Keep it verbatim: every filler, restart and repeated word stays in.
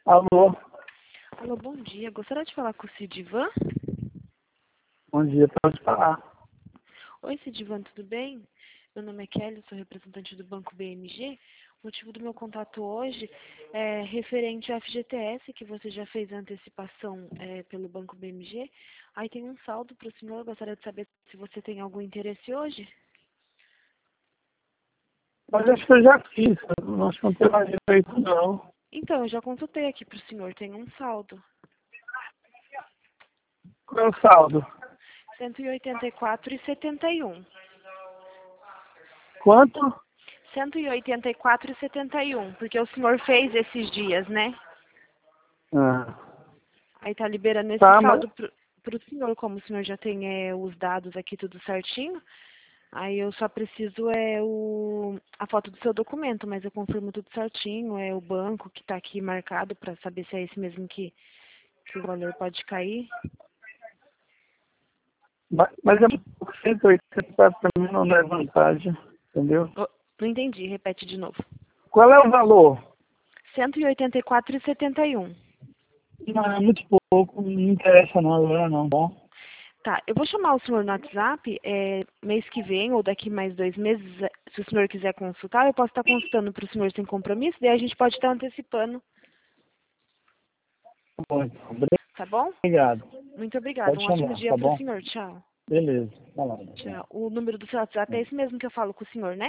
Alô, Alô, bom dia. Gostaria de falar com o Sidivan? bom dia, pode falar. Oi, Sidivan, tudo bem? Meu nome é Kelly, sou representante do Banco B M G. O motivo do meu contato hoje é referente ao F G T S, que você já fez a antecipação é, pelo Banco B M G. Aí tem um saldo para o senhor, eu gostaria de saber se você tem algum interesse hoje. Mas acho que eu já fiz, não acho que não tem mais direito não. Então, eu já consultei aqui para o senhor, tem um saldo. Qual é o saldo? cento e oitenta e quatro reais e setenta e um. Quanto? cento e oitenta e quatro reais e setenta e um, porque o senhor fez esses dias, né? Ah, Aí tá liberando esse tá, mas, saldo pro, pro senhor, como o senhor já tem é, os dados aqui tudo certinho. Aí eu só preciso é o, a foto do seu documento, mas eu confirmo tudo certinho, é o banco que tá aqui marcado para saber se é esse mesmo que, que o valor pode cair. mas mas é pouco, cento e oitenta para mim não é vantagem, entendeu? Oh, não entendi, repete de novo. Qual é o valor? cento e oitenta e quatro reais e setenta e um. Não, é muito pouco, não me interessa não agora não, bom? Tá, eu vou chamar o senhor no WhatsApp, é, mês que vem ou daqui mais dois meses, é, se o senhor quiser consultar, eu posso estar consultando para o senhor sem compromisso, daí a gente pode estar antecipando, Tá bom, então, tá bom? obrigado. Muito obrigada, Pode um ótimo chamar, dia tá para o bom? senhor, tchau. Beleza, tá lá. Tchau. O número do seu WhatsApp é esse mesmo que eu falo com o senhor, né?